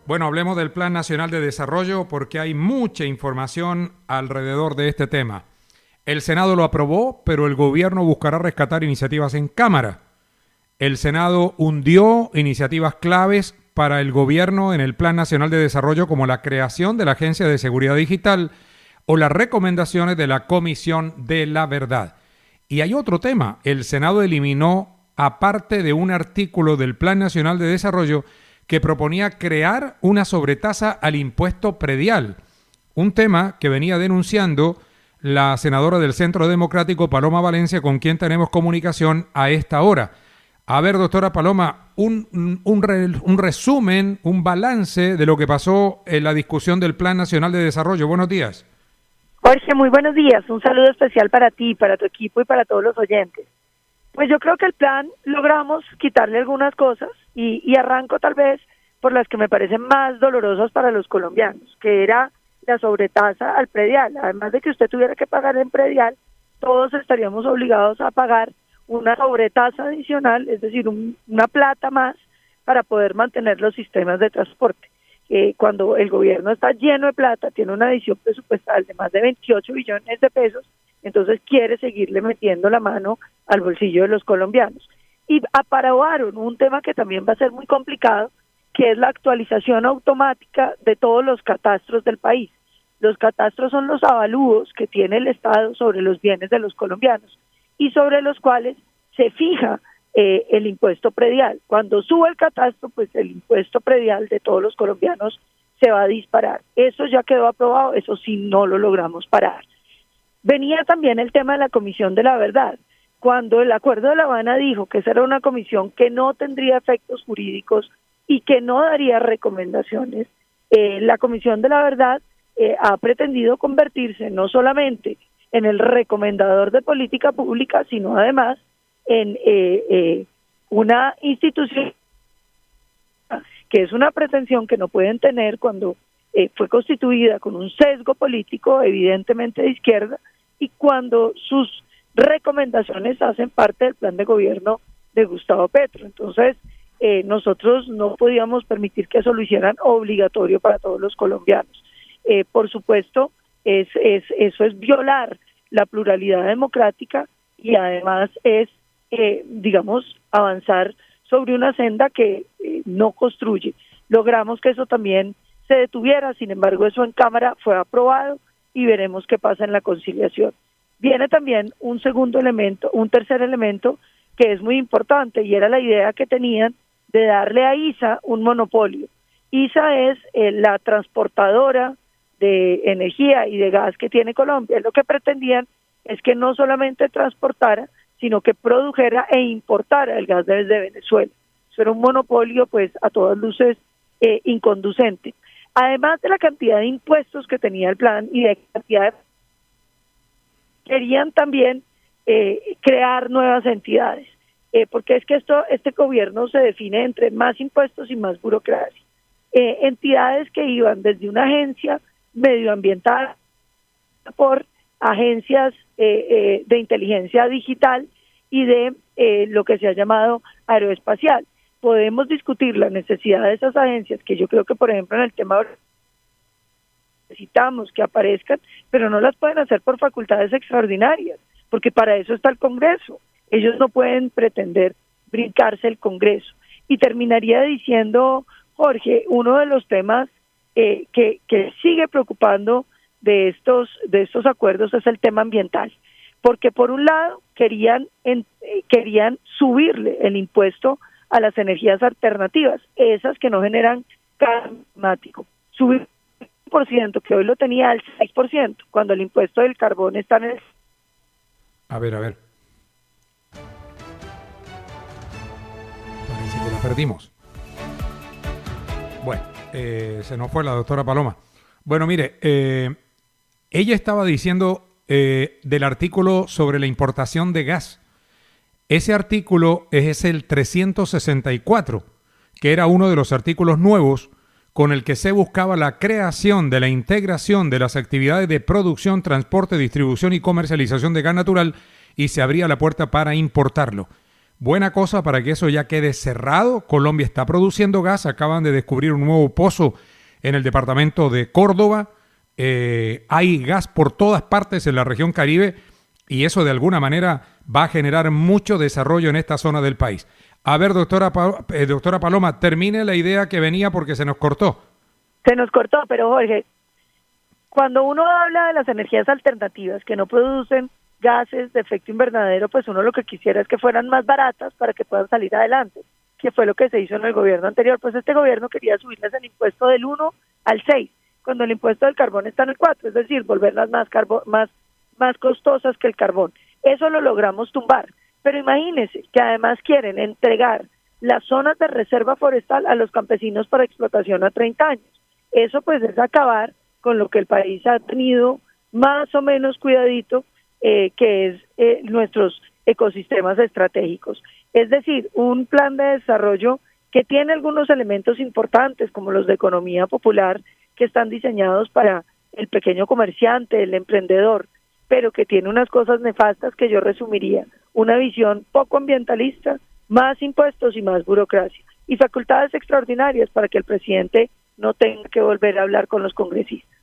Bueno, hablemos del Plan Nacional de Desarrollo porque hay mucha información alrededor de este tema. El Senado lo aprobó, pero el gobierno buscará rescatar iniciativas en Cámara. El Senado hundió iniciativas claves para el gobierno en el Plan Nacional de Desarrollo, como la creación de la Agencia de Seguridad Digital o las recomendaciones de la Comisión de la Verdad. Y hay otro tema. El Senado eliminó, aparte de un artículo del Plan Nacional de Desarrollo, que proponía crear una sobretasa al impuesto predial, un tema que venía denunciando la senadora del Centro Democrático, Paloma Valencia, con quien tenemos comunicación a esta hora. A ver, doctora Paloma, un resumen, un balance de lo que pasó en la discusión del Plan Nacional de Desarrollo. Buenos días. Jorge, muy buenos días. Un saludo especial para ti, para tu equipo y para todos los oyentes. Pues yo creo que el plan logramos quitarle algunas cosas y arranco tal vez por las que me parecen más dolorosas para los colombianos, que era la sobretasa al predial. Además de que usted tuviera que pagar en predial, todos estaríamos obligados a pagar una sobretasa adicional, es decir, una plata más para poder mantener los sistemas de transporte. Cuando el gobierno está lleno de plata, tiene una adición presupuestal de más de 28 billones de pesos, entonces quiere seguirle metiendo la mano al bolsillo de los colombianos. Y aprobaron un tema que también va a ser muy complicado, que es la actualización automática de todos los catastros del país. Los catastros son los avalúos que tiene el Estado sobre los bienes de los colombianos y sobre los cuales se fija el impuesto predial. Cuando sube el catastro, pues el impuesto predial de todos los colombianos se va a disparar. Eso ya quedó aprobado, eso sí no lo logramos parar. Venía también el tema de la Comisión de la Verdad. Cuando el Acuerdo de La Habana dijo que esa era una comisión que no tendría efectos jurídicos y que no daría recomendaciones, la Comisión de la Verdad ha pretendido convertirse no solamente en el recomendador de política pública, sino además en una institución que es una pretensión que no pueden tener cuando fue constituida con un sesgo político evidentemente de izquierda y cuando sus recomendaciones hacen parte del plan de gobierno de Gustavo Petro. Entonces, nosotros no podíamos permitir que eso lo hicieran obligatorio para todos los colombianos. Por supuesto, eso es violar la pluralidad democrática y además es, avanzar sobre una senda que no construye. Logramos que eso también se detuviera, sin embargo, eso en Cámara fue aprobado y veremos qué pasa en la conciliación. Viene también un tercer elemento que es muy importante y era la idea que tenían de darle a ISA un monopolio. ISA es la transportadora de energía y de gas que tiene Colombia. Lo que pretendían es que no solamente transportara, sino que produjera e importara el gas desde Venezuela. Eso era un monopolio, pues, a todas luces inconducente. Además de la cantidad de impuestos que tenía el plan y de cantidad de... querían también crear nuevas entidades, porque es que este gobierno se define entre más impuestos y más burocracia. Entidades que iban desde una agencia medioambiental por agencias de inteligencia digital y de lo que se ha llamado aeroespacial. Podemos discutir la necesidad de esas agencias, que yo creo que, por ejemplo, en el tema necesitamos que aparezcan, pero no las pueden hacer por facultades extraordinarias, porque para eso está el Congreso. Ellos no pueden pretender brincarse el Congreso. Y terminaría diciendo, Jorge, uno de los temas que sigue preocupando de estos acuerdos es el tema ambiental, porque por un lado querían subirle el impuesto a las energías alternativas, esas que no generan cambio climático, subir ciento, que hoy lo tenía al 6%, cuando el impuesto del carbón está en el... A ver. Parece que la perdimos. Bueno, se nos fue la doctora Paloma. Bueno, mire, ella estaba diciendo del artículo sobre la importación de gas. Ese artículo es el 364, que era uno de los artículos nuevos con el que se buscaba la creación de la integración de las actividades de producción, transporte, distribución y comercialización de gas natural y se abría la puerta para importarlo. Buena cosa para que eso ya quede cerrado. Colombia está produciendo gas, acaban de descubrir un nuevo pozo en el departamento de Córdoba. Hay gas por todas partes en la región Caribe y eso de alguna manera va a generar mucho desarrollo en esta zona del país. A ver, doctora Paloma, termine la idea que venía porque se nos cortó. Se nos cortó, pero Jorge, cuando uno habla de las energías alternativas que no producen gases de efecto invernadero, pues uno lo que quisiera es que fueran más baratas para que puedan salir adelante, que fue lo que se hizo en el gobierno anterior. Pues este gobierno quería subirles el impuesto del 1 al 6, cuando el impuesto del carbón está en el 4, es decir, volverlas más costosas que el carbón. Eso lo logramos tumbar, pero imagínense que además quieren entregar las zonas de reserva forestal a los campesinos para explotación a 30 años. Eso pues es acabar con lo que el país ha tenido más o menos cuidadito, que es nuestros ecosistemas estratégicos. Es decir, un plan de desarrollo que tiene algunos elementos importantes como los de economía popular que están diseñados para el pequeño comerciante, el emprendedor, pero que tiene unas cosas nefastas que yo resumiría: una visión poco ambientalista, más impuestos y más burocracia, y facultades extraordinarias para que el presidente no tenga que volver a hablar con los congresistas.